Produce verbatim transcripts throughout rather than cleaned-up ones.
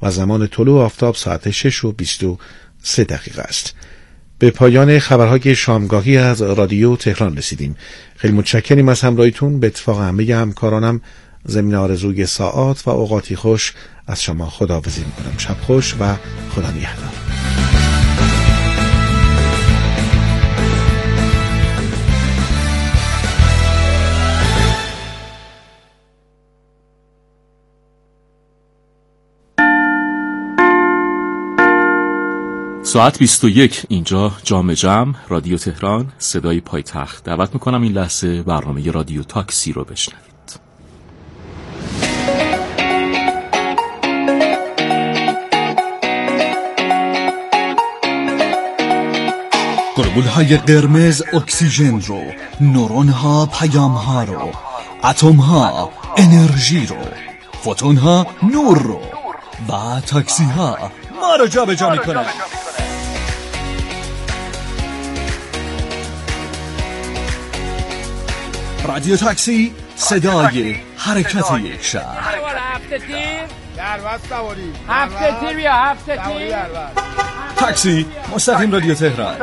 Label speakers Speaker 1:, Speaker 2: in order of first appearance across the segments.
Speaker 1: و زمان طلوع آفتاب ساعت شش و بیست و سه دقیقه است. به پایان خبرهای شامگاهی از رادیو تهران رسیدیم. خیلی متشکریم از همراهیتون. به اتفاق همه همکارانم ضمن آرزوی ساعات و اوقاتی خوش از شما خداحافظی می‌کنم. شب خوش و خدا نگهدار.
Speaker 2: ساعت بیست و یک، اینجا جام جم، رادیو تهران، صدای پایتخت. دعوت میکنم این لحظه برنامه رادیو تاکسی رو بشنوید.
Speaker 3: گلبولهای قرمز اکسیژن رو، نورون ها پیام ها رو، اتم ها انرژی رو، فوتون ها نور رو و تاکسی ها ما رو جا به جا میکنن. رادیو تاکسی، صدای حرکت یک شهر.
Speaker 4: هفته تیر دربست سواری، هفته تیر بیا، هفته تیر
Speaker 3: تاکسی مستقیم رادیو تهران.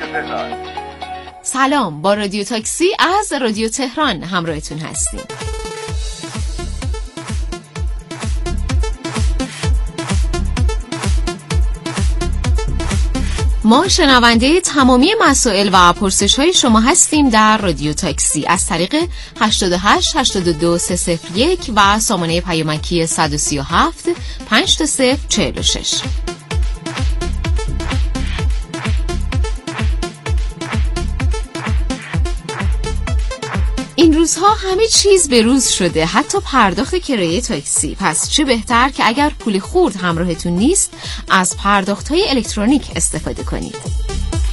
Speaker 5: سلام، با رادیو تاکسی از رادیو تهران همراهتون هستیم. ما شنونده تمامی مسائل و پرسش‌های شما هستیم در رادیو تاکسی از طریق هشتاد و هشت هشتاد و دو سه صفر یک و سامانه پیامکی صد و سی و هفت پنج تا صفر چهل و شش. این روزها همه چیز به روز شده، حتی پرداخت کرایه تاکسی. پس چه بهتر که اگر پول خورد همراهتون نیست از پرداخت‌های الکترونیک استفاده کنید.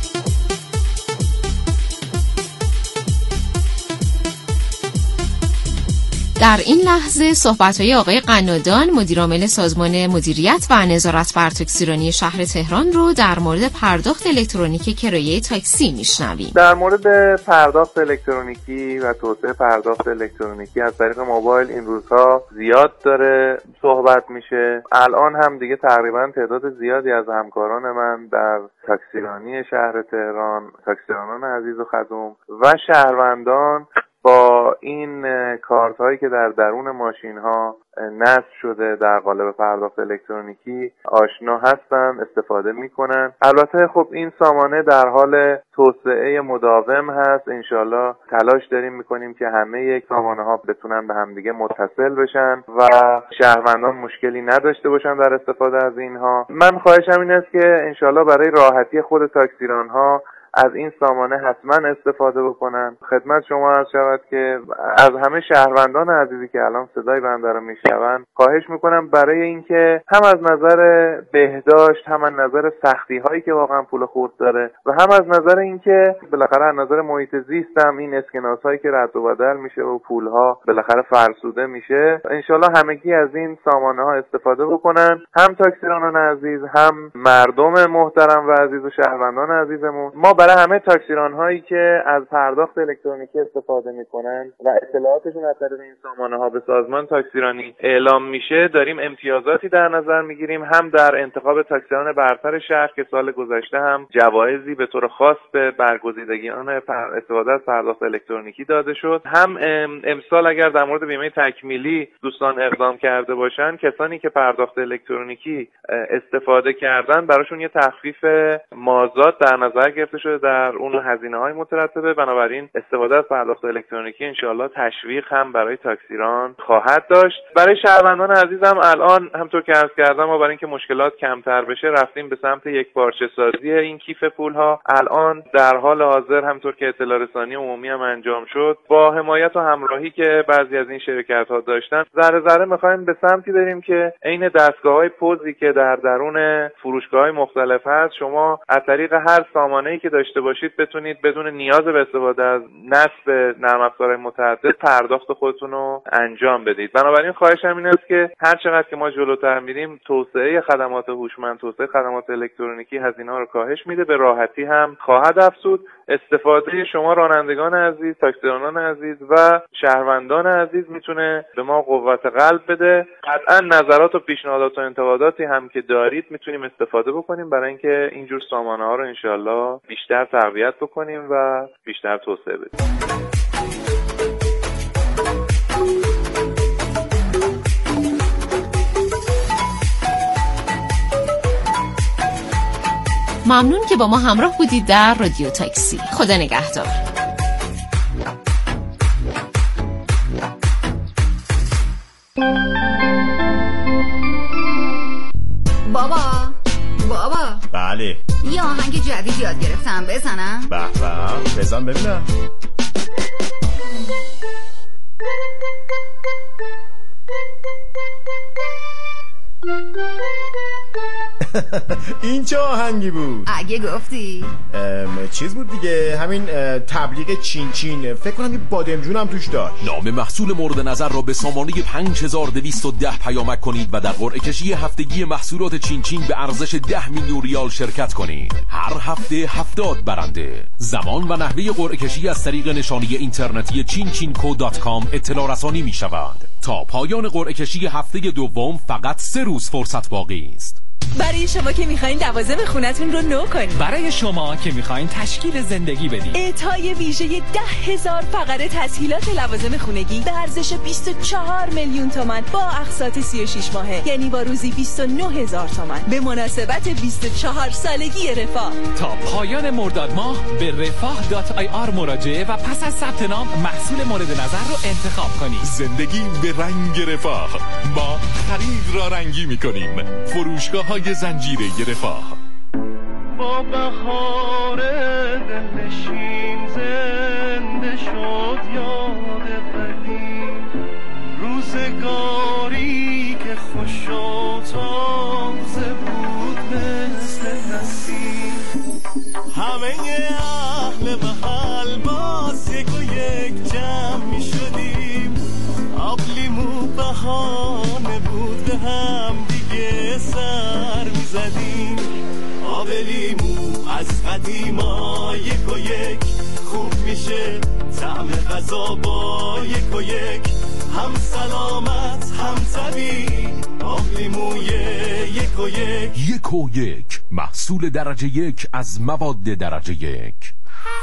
Speaker 5: در این لحظه صحبت‌های آقای قنادان، مدیرعامل سازمان مدیریت و نظارت بر تاکسیرانی شهر تهران رو در مورد پرداخت الکترونیک کرایه تاکسی میشنویم.
Speaker 6: در مورد پرداخت الکترونیکی و توسعه پرداخت الکترونیکی از طریق موبایل این روزها زیاد داره صحبت میشه. الان هم دیگه تقریبا تعداد زیادی از همکاران من در تاکسیرانی شهر تهران، تاکسیرانان عزیز و خدوم و شهروندان با این کارت هایی که در درون ماشین ها نصب شده در قالب پرداخت الکترونیکی آشنا هستن، استفاده میکنن. البته خب این سامانه در حال توسعه مداوم هست. انشالله تلاش داریم میکنیم که همه یک سامانه ها بتونن به همدیگه متصل بشن و شهروندان مشکلی نداشته باشن در استفاده از اینها. من خواهشم این است که انشالله برای راحتی خود تاکسیران ها از این سامانه حتما استفاده بکنن. خدمت شما عرض شود که از همه شهروندان عزیزی که الان صدای بنده رو میشنون خواهش میکنم برای اینکه هم از نظر بهداشت، هم از نظر سختی هایی که واقعا پول خورد داره و هم از نظر اینکه بالاخره از نظر محیط زیست هم این اسکناس هایی که رد و بدل میشه و پول ها بالاخره فرسوده میشه، انشالله همگی از این سامانه ها استفاده بکنن. هم تاکسیرانان عزیز، هم مردم محترم و عزیز و شهروندان عزیزمون. ما برای همه تاکسیران هایی که از پرداخت الکترونیکی استفاده میکنن و اطلاعاتشون از طریق این سامانه ها به سازمان تاکسیرانی اعلام میشه داریم امتیازاتی در نظر میگیریم، هم در انتخاب تاکسیران برتر شهر که سال گذشته هم جوایزی به طور خاص به برگزیدگیان استفاده از پرداخت الکترونیکی داده شد، هم امسال اگر در مورد بیمه تکمیلی دوستان اقدام کرده باشن کسانی که پرداخت الکترونیکی استفاده کردن براشون یه تخفیف مازاد در نظر گرفته شده در اون هزینه‌های مترتبه. بنابراین استفاده از پرداخت الکترونیکی انشالله تشویق هم برای تاکسیران خواهد داشت. برای شهروندان عزیزم الان همطور که عرض کردم ما برای اینکه مشکلات کمتر بشه رفتیم به سمت یک پارچه سازی این کیف پول‌ها. الان در حال حاضر همطور که اطلاع رسانی عمومی هم انجام شد با حمایت و همراهی که بعضی از این شرکت‌ها داشتن ذره ذره می‌خوایم به سمتی بریم که عین دستگاه‌های پوزی که در درون فروشگاه‌های مختلف هست شما از طریق هر سامانه‌ای که داشته باشید بتونید بدون نیاز به استفاده از نصب نرم افزارهای متعدد پرداخت خودتون رو انجام بدید. بنابراین خواهشم این است که هر چقدر که ما جلوتر میریم توسعه خدمات هوشمند، توسعه خدمات الکترونیکی هزینه‌ها رو کاهش میده، به راحتی هم خواهد افزود. استفاده شما رانندگان عزیز، تاکسیرانان عزیز و شهروندان عزیز میتونه به ما قوت قلب بده. قطعا نظرات و پیشنهادات و انتقاداتی هم که دارید میتونیم استفاده بکنیم برای اینکه اینجور سامانه ها رو انشالله بیشتر تقویت بکنیم و بیشتر توسعه بدیم.
Speaker 5: ممنون که با ما همراه بودید در رادیو تاکسی. خدا نگهدار.
Speaker 7: بابا بابا
Speaker 8: بله،
Speaker 7: یه آهنگ جدید یاد گرفتم، بزنم؟
Speaker 8: به به، بزن ببینم. این چه آهنگی بود؟
Speaker 7: اگه گفتی
Speaker 8: چیز بود دیگه، همین تبلیغ چین چین، فکر کنم یه بادمجون هم توش داشت.
Speaker 9: نام محصول مورد نظر را به سامانه پنج هزار و دویست و ده پیامک کنید و در قرعه کشی هفتگی محصولات چین چین به ارزش ده میلیون ریال شرکت کنید. هر هفته هفتاد برنده. زمان و نحوه قرعه کشی از طریق نشانی اینترنتی چین چین کو دات کام اطلاع رسانی می شود. تا پایان قرعه کشی هفته دوم فقط سه روز فرصت باقی است.
Speaker 10: برای شما که میخواین لوازم خونتون رو نو کنید،
Speaker 11: برای شما که میخواین تشکیل زندگی بدید،
Speaker 10: اعطای ویژه ده هزار فقره تسهیلات لوازم خونگی به ارزش بیست و چهار میلیون تومان با اقساط سی و شش ماهه، یعنی با روزی بیست و نه هزار تومان به مناسبت بیست و چهار سالگی رفاه.
Speaker 11: تا پایان مرداد ماه به رفاه دات آی آر مراجعه و پس از ثبت نام محصول مورد نظر رو انتخاب کنید.
Speaker 9: زندگی به رنگ رفاه. ما خرید را رنگی میکنیم. فروشگاه های زنجیره رفاه.
Speaker 12: با بهار دلنشین زنده شد یاد قدیم، روزگاری که خوش و تازه بود مثل نسیم. همه اهل محل باز یک و یک جمع می شدیم، آب لیمو بهانه بود به هم دیگه سر می زدیم. آب لیمو از قدیما یک و یک خوب میشه، طعم غذا با یک و یک هم سلامت هم طبیعی. آب لیموی یک و یک
Speaker 9: یک و یک محصول درجه یک از مواد درجه یک.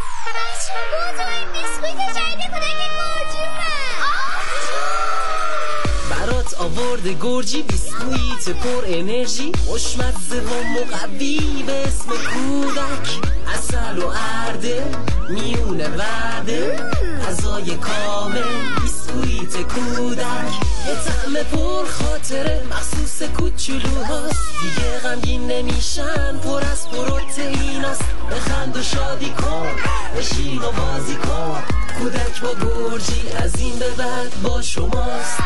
Speaker 13: برات آورده گرجی بیسکویت پر انرژی، خوشمزه و مقوی به اسم کودک، عسل و ارده میونه ورده، غذای کامل بیسکویت کودک، یه طعم پر خاطره مخصوص کوچولوهاست، دیگه غمگین نمیشن، پر از پروتئیناست. بخند و شادی کن، بشین و بازی کن، کودک با گرجی از این به بعد با شماست.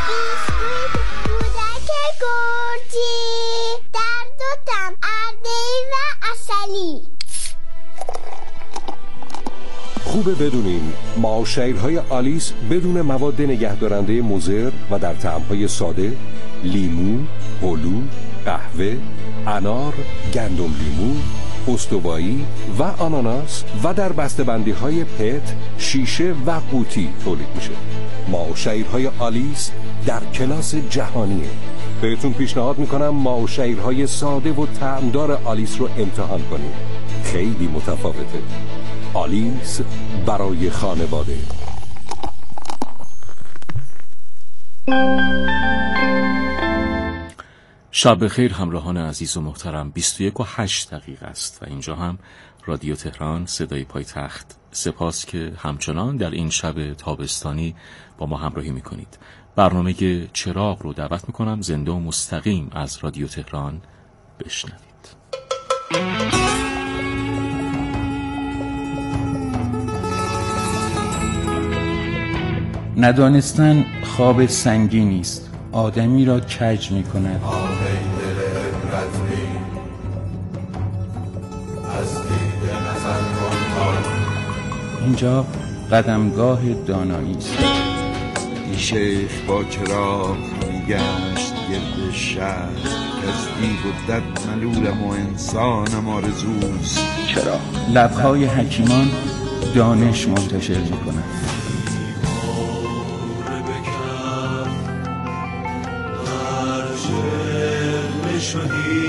Speaker 14: کودک گرجی در دو طعم، ارده‌ای و عسلی.
Speaker 15: خوبه بدونین معاشرهای آلیس بدون مواد نگهدارنده مضر و در طعم‌های ساده، لیمو، هلو، قهوه، انار، گندم لیمو، استوایی و آناناس و در بسته‌بندی‌های پت، شیشه و قوطی تولید میشه. معاشرهای آلیس در کلاس جهانیه. بهتون پیشنهاد میکنم معاشرهای ساده و طعمدار آلیس رو امتحان کنید. خیلی متفاوته. آلیس برای خانواده.
Speaker 2: شب بخیر همراهان عزیز و محترم. بیست و یک و هشت دقیقه است و اینجا هم رادیو تهران صدای پایتخت. سپاس که همچنان در این شب تابستانی با ما همراهی میکنید. برنامه چراغ رو دعوت میکنم زنده و مستقیم از رادیو تهران بشنوید.
Speaker 16: ندانستن خواب سنگینی است، آدمی را کج می کند. اینجا قدمگاه دانایی است.
Speaker 17: این شیخ با چراغ میگشت گرد شهر که از دیو و دد ملولم و انسانم آرزوست.
Speaker 16: چرا؟ لبهای حکیمان دانش منتشر میکنن.
Speaker 12: شدی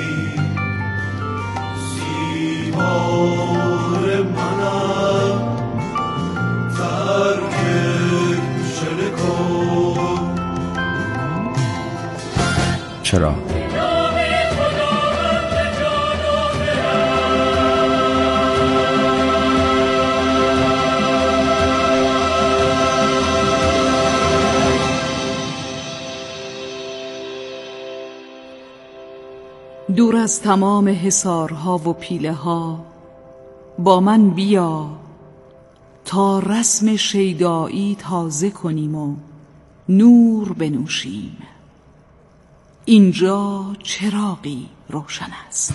Speaker 12: سیمار منم ترک شده کن.
Speaker 16: چرا؟
Speaker 18: دور از تمام حصارها و پیله ها با من بیا تا رسم شیدایی تازه کنیم و نور بنوشیم. اینجا چراغی روشن است.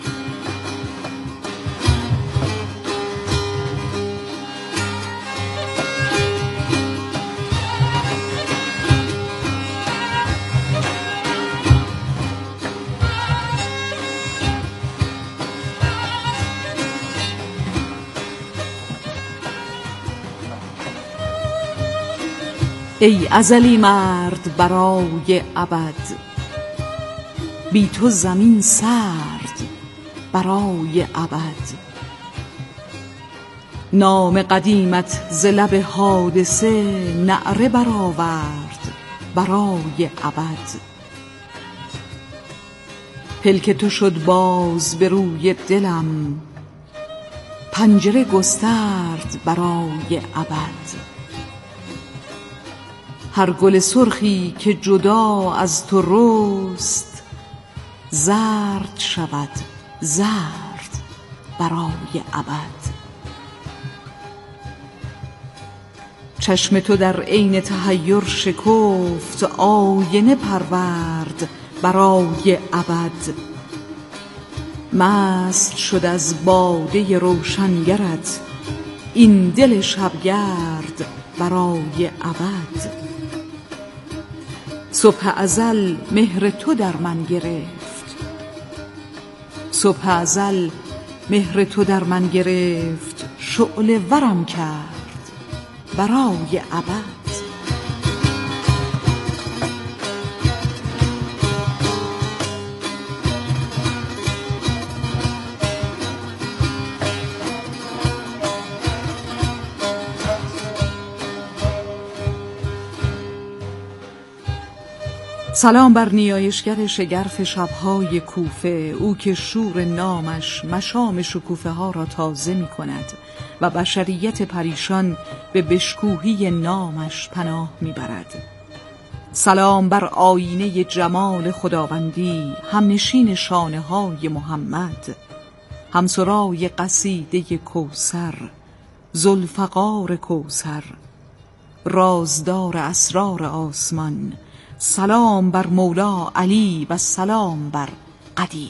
Speaker 18: ای ازلی مرد برای ابد، بی تو زمین سرد برای ابد. نام قدیمت ز لب حادثه نعره برآورد برای ابد. پلک تو شد باز به روی دلم، پنجره گسترد برای ابد. هر گل سرخی که جدا از تو رست، زرد شود زرد برای ابد. چشم تو در عین تحیر شکفت، آینه پرورد برای ابد. مست شد از باده روشنگرت، این دل شبگرد برای ابد. صبح ازل مهر تو در من گرفت، صبح ازل مهر تو در من گرفت، شعله ورم کرد برای ابد. سلام بر نیایشگر شگرف شبهای کوفه، او که شور نامش مشام شکوفه ها را تازه می کند و بشریت پریشان به بشکوهی نامش پناه می برد. سلام بر آینه جمال خداوندی، همنشین شانه های محمد، همسرای قصیده کوثر، ذوالفقار کوثر، رازدار اسرار آسمان. سلام بر مولا علی و سلام بر قدیر.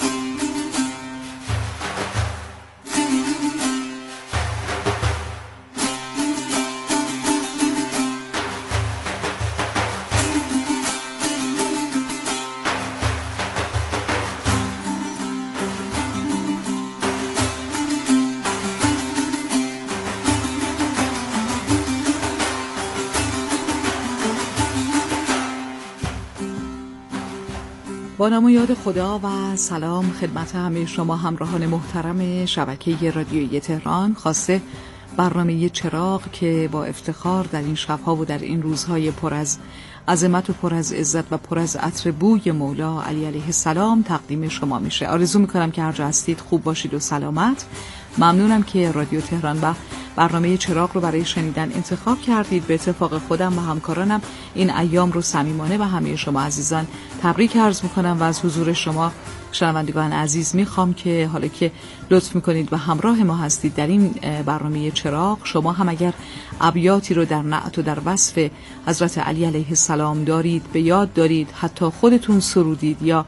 Speaker 18: با نام و یاد خدا و سلام خدمت همه شما همراهان محترم شبکه رادیویی تهران. خواسته برنامه چراغ که با افتخار در این شبها و در این روزهای پر از عظمت و پر از عزت و پر از عطر بوی مولا علی علیه السلام تقدیم شما میشه. آرزو میکنم که هر جا هستید خوب باشید و سلامت. ممنونم که رادیو تهران و برنامه چراغ رو برای شنیدن انتخاب کردید. به اتفاق خودم و همکارانم این ایام رو صمیمانه و همه شما عزیزان تبریک عرض میکنم و از حضور شما شنوندگان عزیز میخوام که حالا که لطف میکنید و همراه ما هستید در این برنامه چراغ، شما هم اگر ابیاتی رو در نعت و در وصف حضرت علی علیه السلام دارید، به یاد دارید، حتی خودتون سرودید یا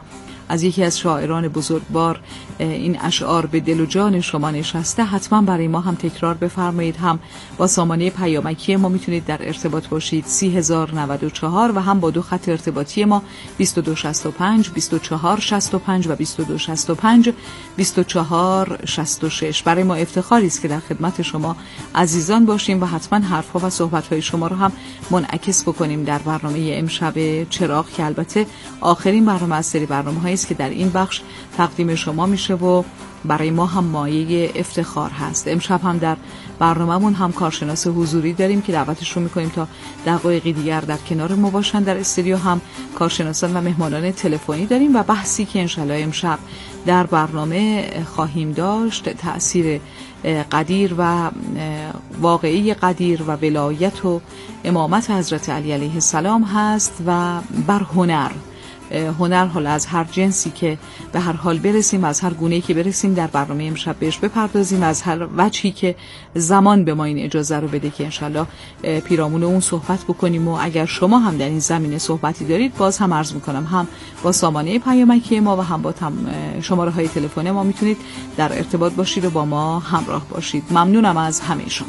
Speaker 18: از یکی از شاعران بزرگوار این اشعار به دل و جان شما نشسته، حتما برای ما هم تکرار بفرمایید. هم با سامانه پیامکی ما میتونید در ارتباط باشید سی هزار و نود و چهار و هم با دو خط ارتباطی ما بیست و دو شصت و پنج بیست و چهار شصت و پنج و بیست و دو شصت و پنج بیست و چهار شصت و شش. برای ما افتخاری است که در خدمت شما عزیزان باشیم و حتما حرفها و صحبت‌های شما رو هم منعکس بکنیم در برنامه امشب چراغ، که البته آخرین برنامه از سری برنامه‌هایی است که در این بخش تقدیم شما میشه و برای ما هم مایه افتخار هست. امشب هم در برنامه‌مون هم کارشناس حضوری داریم که دعوتش رو می‌کنیم تا دقایقی دیگر در کنار ما باشن در استودیو. هم کارشناسان و مهمانان تلفنی داریم و بحثی که انشالله امشب در برنامه خواهیم داشت تأثیر قدیر و واقعی قدیر و ولایت و امامت حضرت علی علیه السلام هست و بر هنر. هنر حالا از هر جنسی که به هر حال برسیم، از هر گونه‌ای که برسیم در برنامه امشب بهش بپردازیم، از هر وجهی که زمان به ما این اجازه رو بده که انشالله پیرامون اون صحبت بکنیم. و اگر شما هم در این زمینه صحبتی دارید، باز هم عرض میکنم هم با سامانه پیامکی ما و هم با شماره های تلفن ما میتونید در ارتباط باشید و با ما همراه باشید. ممنونم از همه شما.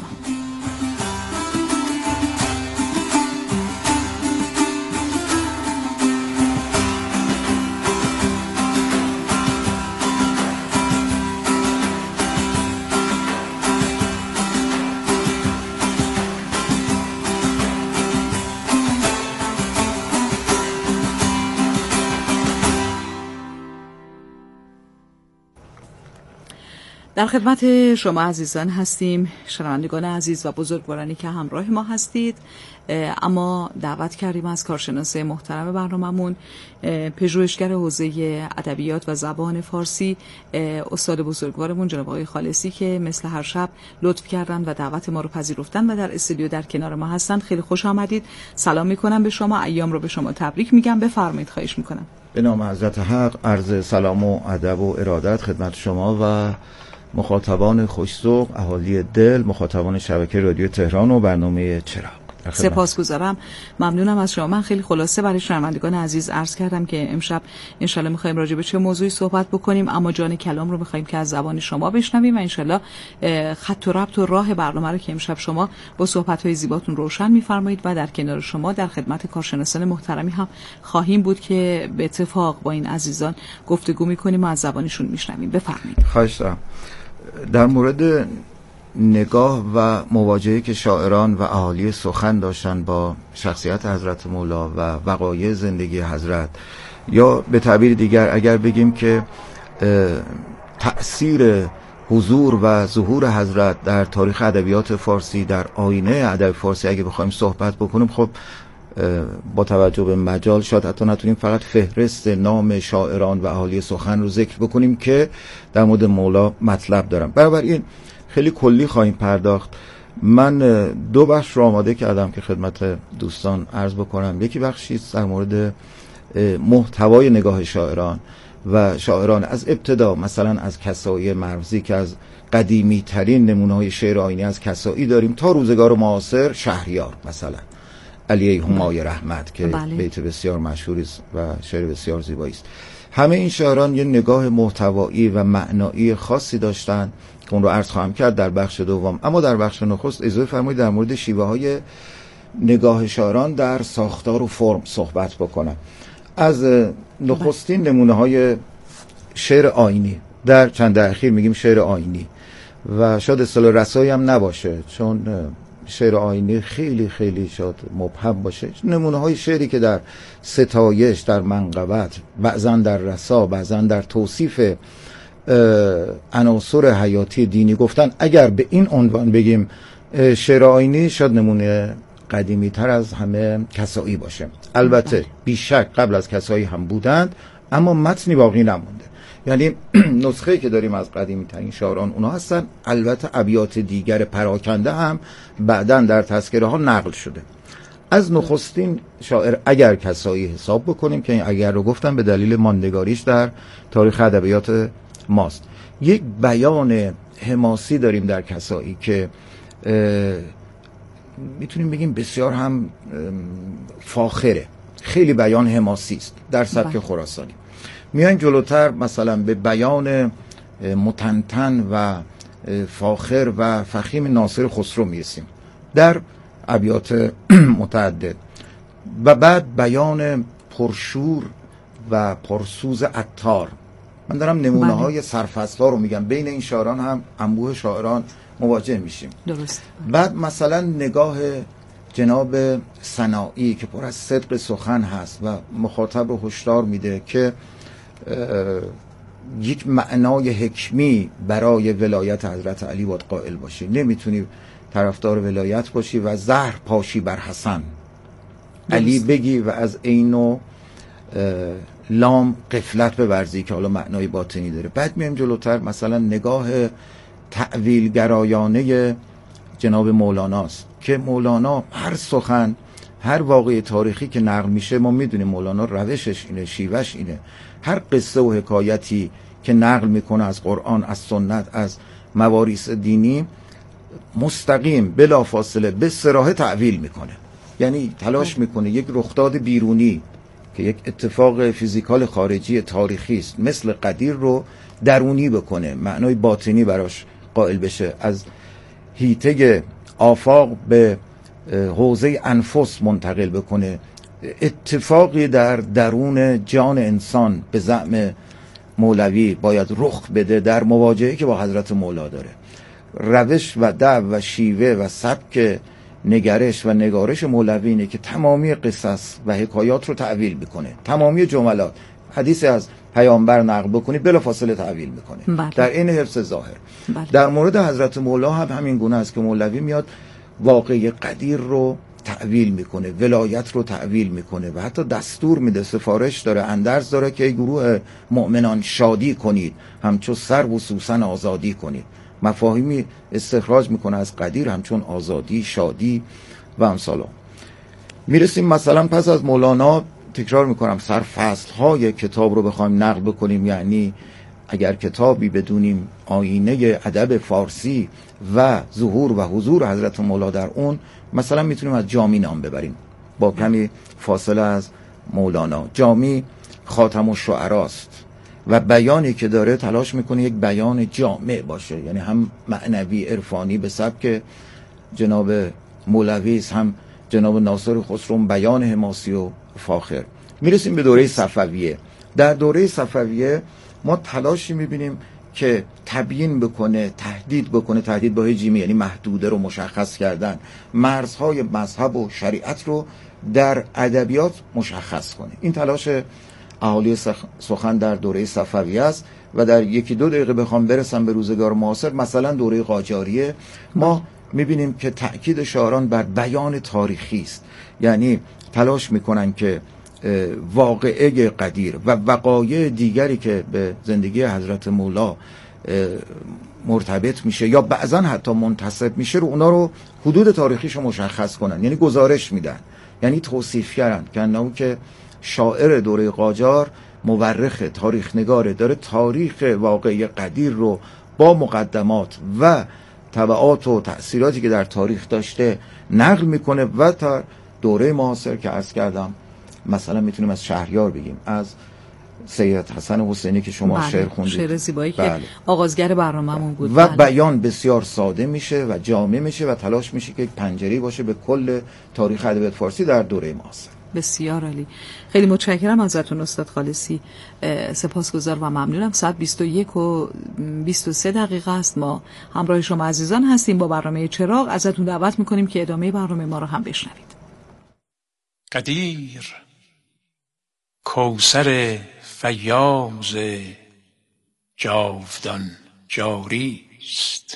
Speaker 18: در خدمت شما عزیزان هستیم، شنوندگان عزیز و بزرگوارانی که همراه ما هستید. اما دعوت کردیم از کارشناس محترم برنامه‌مون، پژوهشگر حوزه ادبیات و زبان فارسی، استاد بزرگوارمون جناب آقای خالصی، که مثل هر شب لطف کردن و دعوت ما رو پذیرفتن و در استودیو در کنار ما هستن. خیلی خوش آمدید. سلام میکنم به شما، ایام رو به شما تبریک میگم. بفرمایید، خواهش میکنم.
Speaker 19: به نام حضرت حق عرض سلام و ادب و ارادت خدمت شما و مخاطبان خوش‌ذوق، اهالی دل، مخاطبان شبکه رادیو تهران و برنامه چراغ.
Speaker 18: سپاسگزارم، ممنونم از شما. من خیلی خلاصه برای شنوندگان عزیز عرض کردم که امشب انشالله می‌خوایم راجع به چه موضوعی صحبت بکنیم، اما جان کلام رو می‌خوایم که از زبان شما بشنویم و انشالله خط و ربط و راه برنامه رو که امشب شما با صحبت‌های زیباتون روشن می‌فرمایید و در کنار شما در خدمت کارشناسان محترمی هم خواهیم بود که به اتفاق با این عزیزان گفتگو می‌کنیم و از زبانشون می‌شنویم. بفرمایید.
Speaker 19: خواهش دارم. در مورد نگاه و مواجهه که شاعران و اهالی سخن داشتن با شخصیت حضرت مولا و وقایع زندگی حضرت، یا به تعبیر دیگر اگر بگیم که تأثیر حضور و ظهور حضرت در تاریخ ادبیات فارسی، در آینه ادب فارسی اگه بخوایم صحبت بکنیم، خب با توجه به مجال شاید حتی نتونیم فقط فهرست نام شاعران و اهالی سخن رو ذکر بکنیم که در مورد مولا مطلب دارم. بنابراین خیلی کلی خواهیم پرداخت. من دو بخش رو آماده کردم که خدمت دوستان عرض بکنم. یکی بخشی در مورد محتوای نگاه شاعران و شاعران از ابتدا، مثلا از کسایی مرزی که از قدیمی ترین نمونه های شعر آیینی از کسایی داریم تا روزگار معاصر شهریار مثلا علیه همای رحمت که بله. بیت بسیار مشهوری است و شعر بسیار زیبایی است. همه این شاعران یه نگاه محتوایی و معنایی خاصی داشتن که اون رو عرض خواهم کرد در بخش دوم. اما در بخش نخست اجازه فرمایید در مورد شیوه های نگاه شاعران در ساختار و فرم صحبت بکنم. از نخستین نمونه های شعر آیینی، در چند دهه اخیر میگیم شعر آیینی و شاید اصطلاح رسایی هم نباشه، چون شعر آیینی خیلی خیلی شاید مبهم باشه. نمونه های شعری که در ستایش، در منقبت، بعضا در رسا، بعضا در توصیف عناصر حیاتی دینی گفتن، اگر به این عنوان بگیم شعر آیینی، شاید نمونه قدیمی تر از همه کسایی باشه. البته بیشک قبل از کسایی هم بودند، اما متنی باقی نمونده. یعنی نسخه‌ای که داریم از قدیمی ترین شاعران اونا هستن. البته ابیات دیگر پراکنده هم بعداً در تذکره ها نقل شده. از نخستین شاعر اگر کسایی حساب بکنیم که این اگر رو گفتم به دلیل ماندگاریش در تاریخ ادبیات ماست، یک بیان حماسی داریم در کسایی که میتونیم بگیم بسیار هم فاخره، خیلی بیان حماسی است در سبک خراسانی. میایم جلوتر مثلا به بیان متنتن و فاخر و فخیم ناصر خسرو میرسیم در ابیات متعدد، و بعد بیان پرشور و پرسوز عطار. من دارم نمونه های سرفصل‌ها رو میگم، بین این شاعران هم انبوه شاعران مواجه میشیم.
Speaker 18: درست.
Speaker 19: بعد مثلا نگاه جناب سنایی که پر از صدق سخن هست و مخاطب رو هشدار میده که یک معنای حکمی برای ولایت حضرت علی باید قائل باشی، نمیتونی طرفدار ولایت باشی و زهر پاشی بر حسن علی بگی و از اینو لام قفلت بورزی که حالا معنای باطنی داره. بعد میایم جلوتر مثلا نگاه تعویل گرایانه جناب مولاناست که مولانا هر سخن، هر واقعی تاریخی که نقل میشه، ما میدونیم مولانا روشش اینه، شیوهش اینه، هر قصه و حکایتی که نقل میکنه از قرآن، از سنت، از مواریث دینی، مستقیم بلا فاصله به صراحت تعویل میکنه. یعنی تلاش میکنه یک رخداد بیرونی که یک اتفاق فیزیکال خارجی تاریخی است مثل قدیر رو درونی بکنه، معنای باطنی براش قائل بشه، از حیطه آفاق به حوزه انفس منتقل بکنه، اتفاقی در درون جان انسان به زعم مولوی باید رخ بده در مواجهه که با حضرت مولا داره. روش و دعو و شیوه و سبک نگرش و نگارش مولوی اینه که تمامی قصص و حکایات رو تعویل میکنه، تمامی جملات حدیث از پیامبر نقل بکنی بلا فاصله تعویل میکنه.
Speaker 18: بله.
Speaker 19: در این حفظ ظاهر.
Speaker 18: بله.
Speaker 19: در مورد حضرت مولا هم همین گونه است که مولوی میاد واقعی قدیر رو تعویل میکنه، ولایت رو تعویل میکنه و حتی دستور میده، سفارش داره، اندرز داره که ای گروه مؤمنان شادی کنید، همچون سرو و سوسن آزادی کنید. مفاهیمی استخراج میکنه از قدیر همچون آزادی، شادی و امثالا. میرسیم مثلا پس از مولانا، تکرار میکنم، سرفصل های کتاب رو بخوایم نقل بکنیم، یعنی اگر کتابی بدونیم آینه ادب فارسی و ظهور و حضور حضرت مولا در اون، مثلا میتونیم از جامی نام ببریم با کمی فاصله از مولانا. جامی خاتم الشعراست و بیانی که داره تلاش میکنه یک بیان جامع باشه، یعنی هم معنوی عرفانی به سبک جناب مولوی، هم جناب ناصر خسرو بیان حماسی و فاخر. میرسیم به دوره صفویه. در دوره صفویه ما تلاشی میبینیم که تبیین بکنه، تهدید بکنه، تهدید با جیمی یعنی محدوده رو مشخص کردن، مرزهای مذهب و شریعت رو در ادبیات مشخص کنه. این تلاش اهالی سخن در دوره صفویه است و در یکی دو دقیقه بخوام برسم به روزگار معاصر، مثلا دوره قاجاریه، ما میبینیم که تأکید شاعران بر بیان تاریخی است، یعنی تلاش میکنن که واقعه قدیر و وقایع دیگری که به زندگی حضرت مولا مرتبط میشه یا بعضا حتی منتسب میشه رو اونا رو حدود تاریخیشو مشخص کنن، یعنی گزارش میدن، یعنی توصیف کردن که انه که شاعر دوره قاجار مورخ، تاریخ نگاره، داره تاریخ واقعی قدیر رو با مقدمات و تبعات و تأثیراتی که در تاریخ داشته نقل میکنه و تا دوره معاصر که عرض کردم مثلا میتونیم از شهریار بگیم، از سید حسن حسینی که شما
Speaker 18: بله.
Speaker 19: شعر خوندید،
Speaker 18: شعر زیبایی
Speaker 19: بله.
Speaker 18: که آغازگر برنامه‌مون بود
Speaker 19: و
Speaker 18: بله.
Speaker 19: بیان بسیار ساده میشه و جامع میشه و تلاش میشه که یک پنجره‌ای باشه به کل تاریخ ادبیات فارسی در دوره معاصر.
Speaker 18: بسیار عالی. خیلی متشکرم ازتون استاد خالصی، سپاسگزار و ممنونم. ساعت بیست و یک و بیست و سه دقیقه است. ما همراه شما عزیزان هستیم با برنامه چراغ. ازتون دعوت میکنیم که ادامه برنامه ما رو هم بشنوید.
Speaker 20: قدیر کوثر فیاض جاودان جاری است،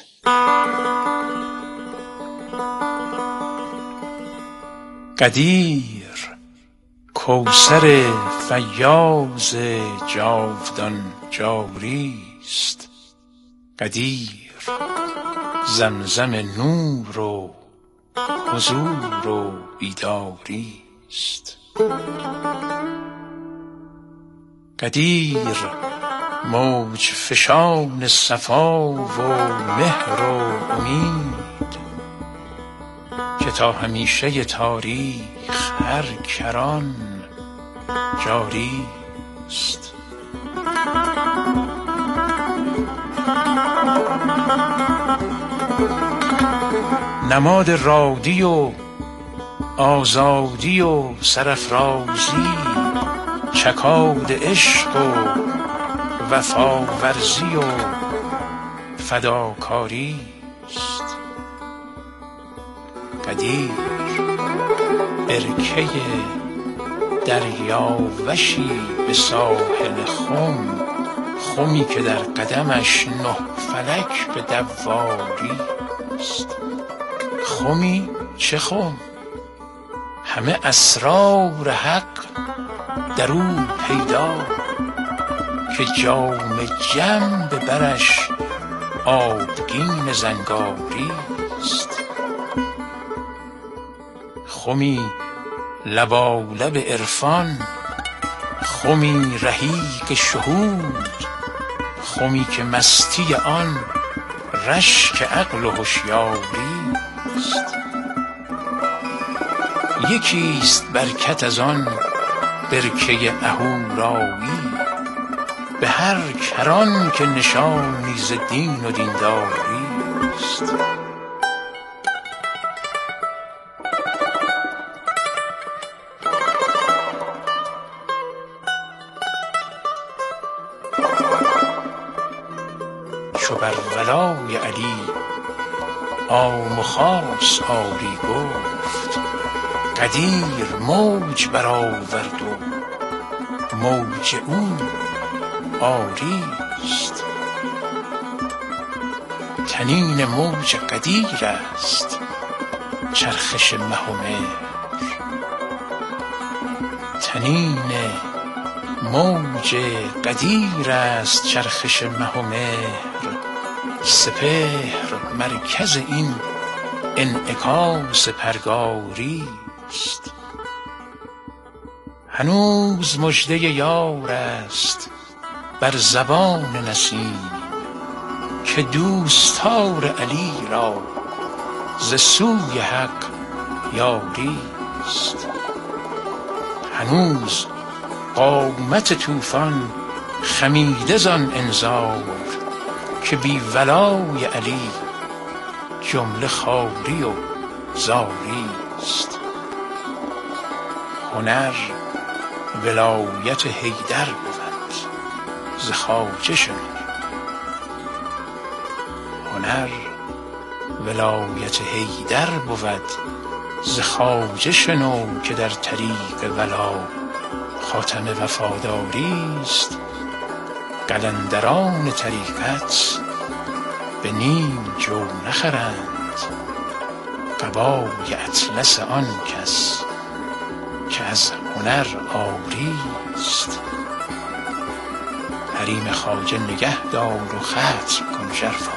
Speaker 20: قدیر کوثر فیاض جاودان جاری است، قدیر زمزم نور و حضور و بیداری است، قدیر موج فشان صفا و مهر و امید که تا همیشه تاریخ هر کران جاری است، نماد رادی و آزادی و سرافرازی، چکاد عشق و وفاورزی و فداکاری است. قدیر برکه دریاوشی به ساحل خم، خمی که در قدمش نه فلک به دواری است. خمی چه خم؟ همه اسرار حق در او پیدا، که جام جم به برش آبگین زنگاری است. خمی لبالب عرفان، خمی رحیق شهود، خمی که مستی آن رشک عقل و هوشیاری است. یکیست برکت از آن برکه اهورایی، به هر کران که نشانی ز دین و دینداری است. چو بر ولای علی عام و خاص آری گفت، قدیر موج برآورد و موج او آری است. طنین موج قدیر است چرخش مه و مهر، طنین موج قدیر است چرخش مه و مهر، سپهر مرکز این انعکاس پرگاری است. هنوز مژده یار است بر زبان نسیم، که دوستار علی را ز سوی حق یاری است. هنوز قامت طوفان خمیده زان انذار، که بی ولای علی جمله خواری و زاری است. هنر ولایت حیدر بود ز خواجه شنو، هنر ولایت حیدر بود ز خواجه شنو، که در طریق ولا خاتم وفاداری است. قلندران طریقت به نیم جو نخرند، قبای اطلس آن کس که از هنر عاری است. حریم خواجه نگه دار و ختم کن ژرفا،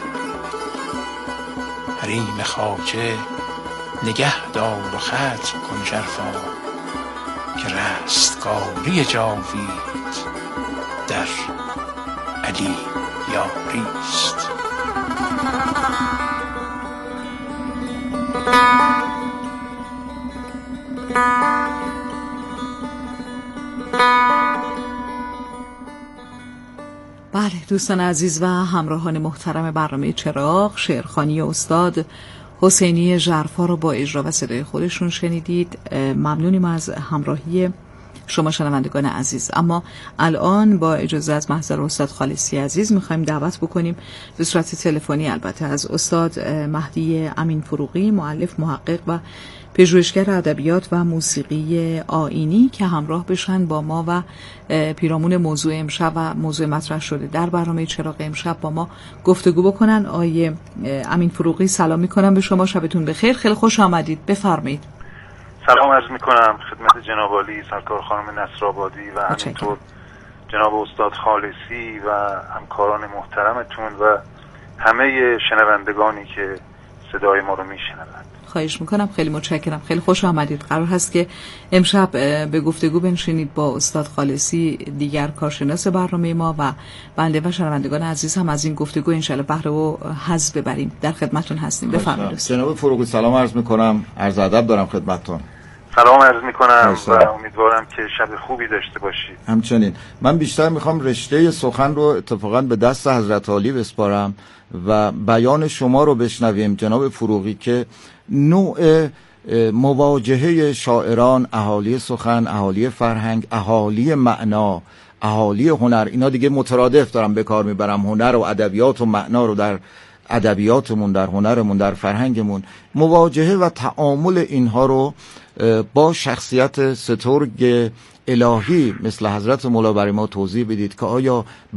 Speaker 20: حریم خواجه نگه دار و ختم کن ژرفا، که رستگاری جاوید در علی یاری است.
Speaker 18: بله دوستان عزیز و همراهان محترم برنامه چراغ، شعرخوانی استاد حسینی ژرفا رو با اجرا و صدای خودشون شنیدید. ممنونیم از همراهی شما شنوندگان عزیز. اما الان با اجازه از محضر استاد خالصی عزیز میخوایم دعوت بکنیم به صورت تلفنی البته از استاد مهدی امین فروغی، مؤلف، محقق و پژوهشگر ادبیات و موسیقی آیینی، که همراه بشن با ما و پیرامون موضوع امشب و موضوع مطرح شده در برنامه چراغ امشب با ما گفتگو بکنن. آیه امین فروغی سلام میکنم به شما، شبتون بخیر، خیلی خوش آمدید، بفرمایید.
Speaker 6: سلام عرض میکنم خدمت جناب عالی سرکار خانم نصرآبادی و همینطور جناب استاد خالصی و همکاران محترمتون و همه شنوندگانی که صدای ما رو میشنوند.
Speaker 18: خواهش میکنم، خیلی متشکرم، خیلی خوش آمدید. قرار هست که امشب به گفتگو بنشینید با استاد خالصی، دیگر کارشناس برنامه ما، و بنده و شنوندگان عزیز هم از این گفتگو انشالله بهره و حظ ببریم. در خدمتتون هستیم، بفرمایید.
Speaker 19: جناب فروغی سلام عرض میکنم، عرض ادب دارم خدمتتون.
Speaker 6: سلام عرض میکنم و امیدوارم که شب خوبی داشته باشید.
Speaker 19: همچنین. من بیشتر میخوام رشته سخن رو اتفاقا به دست حضرت عالی بسپارم و بیان شما رو بشنویم جناب فروغی که نوع مواجهه شاعران، اهالی سخن، اهالی فرهنگ، اهالی معنا، اهالی هنر، اینا دیگه مترادف دارم به کار میبرم، هنر و ادبیات و معنا رو در ادبیاتمون، در هنرمون، در فرهنگمون، مواجهه و تعامل اینها رو با شخصیت سترگ الهی مثل حضرت مولا برای ما توضیح بدید که آیا